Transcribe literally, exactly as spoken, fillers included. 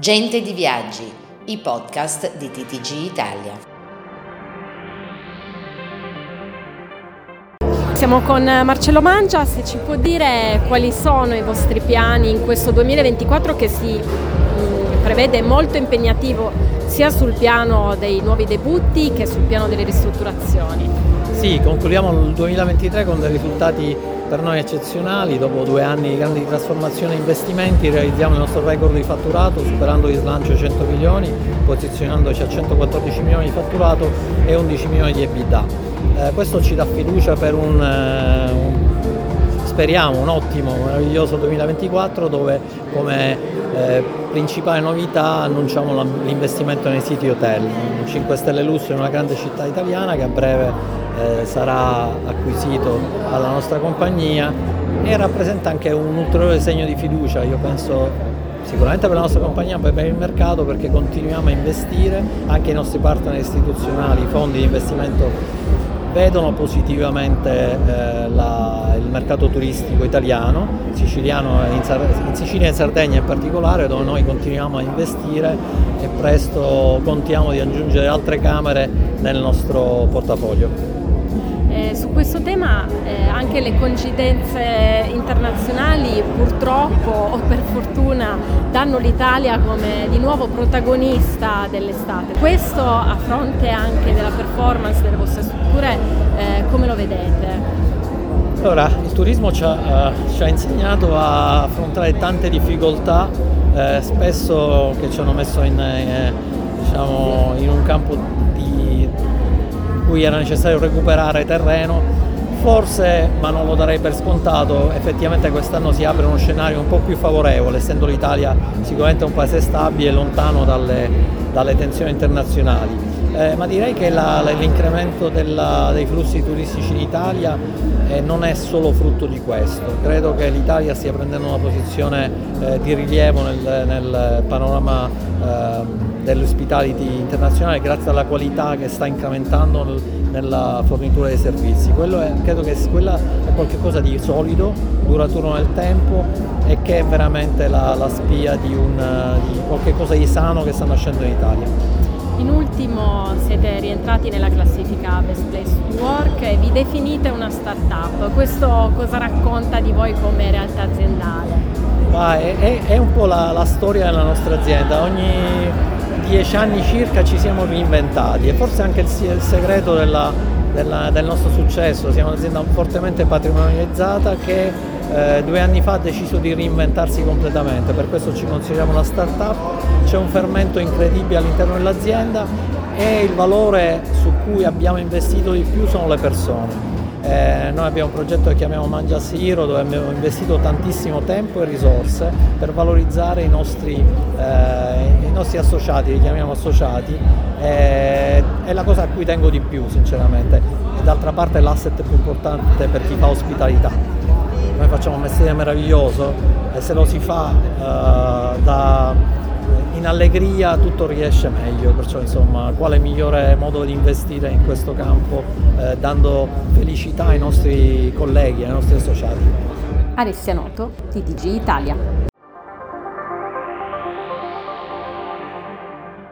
Gente di Viaggi, i podcast di T T G Italia. Siamo con Marcello Mangia, se ci può dire quali sono i vostri piani in questo duemilaventiquattro che si mh, prevede molto impegnativo sia sul piano dei nuovi debutti che sul piano delle ristrutturazioni. Sì, concludiamo il duemilaventitré con dei risultati per noi eccezionali. Dopo due anni di grandi trasformazioni e investimenti realizziamo il nostro record di fatturato, superando di slancio cento milioni, posizionandoci a centoquattordici milioni di fatturato e undici milioni di EBITDA. Eh, questo ci dà fiducia per un, eh, un speriamo un ottimo, meraviglioso duemilaventiquattro, dove come eh, principale novità annunciamo la, l'investimento nei siti hotel, un cinque stelle lusso in una grande città italiana che a breve Eh, sarà acquisito alla nostra compagnia e rappresenta anche un ulteriore segno di fiducia, io penso sicuramente per la nostra compagnia, ma per il mercato, perché continuiamo a investire. Anche i nostri partner istituzionali, i fondi di investimento vedono positivamente eh, la, il mercato turistico italiano, siciliano, in, in Sicilia e in Sardegna in particolare, dove noi continuiamo a investire e presto contiamo di aggiungere altre camere nel nostro portafoglio. Eh, su questo tema eh, anche le coincidenze internazionali purtroppo o per fortuna danno l'Italia come di nuovo protagonista dell'estate. Questo a fronte anche della performance delle vostre strutture, eh, come lo vedete? Allora, il turismo ci ha, uh, ci ha insegnato a affrontare tante difficoltà, eh, spesso che ci hanno messo in, eh, diciamo, in un campo cui era necessario recuperare terreno. Forse, ma non lo darei per scontato, effettivamente quest'anno si apre uno scenario un po' più favorevole, essendo l'Italia sicuramente un paese stabile e lontano dalle, dalle tensioni internazionali. Eh, ma direi che la, l'incremento della, dei flussi turistici in Italia eh, non è solo frutto di questo. Credo che l'Italia stia prendendo una posizione eh, di rilievo nel, nel panorama eh, dell'hospitality internazionale, grazie alla qualità che sta incrementando nel, nella fornitura dei servizi. Quello è, credo che quella è qualcosa di solido, duraturo nel tempo e che è veramente la, la spia di, un, di qualcosa di sano che sta nascendo in Italia. In ultimo siete rientrati nella classifica Best Place to Work e vi definite una startup. Questo cosa racconta di voi come realtà aziendale? Ah, è, è, è un po' la, la storia della nostra azienda. Ogni dieci anni circa ci siamo reinventati e forse anche il, il segreto della, della, del nostro successo. Siamo un'azienda fortemente patrimonializzata che eh, due anni fa ha deciso di reinventarsi completamente, per questo ci consideriamo una startup. C'è un fermento incredibile all'interno dell'azienda e il valore su cui abbiamo investito di più sono le persone. Eh, noi abbiamo un progetto che chiamiamo Mangia Hero, dove abbiamo investito tantissimo tempo e risorse per valorizzare i nostri, eh, i nostri associati, li chiamiamo associati, eh, è la cosa a cui tengo di più sinceramente, e d'altra parte è l'asset più importante per chi fa ospitalità. Noi facciamo un mestiere meraviglioso e se lo si fa eh, da, in allegria tutto riesce meglio, perciò insomma quale migliore modo di investire in questo campo eh, dando felicità ai nostri colleghi, ai nostri associati. Alessia Noto, T T G Italia.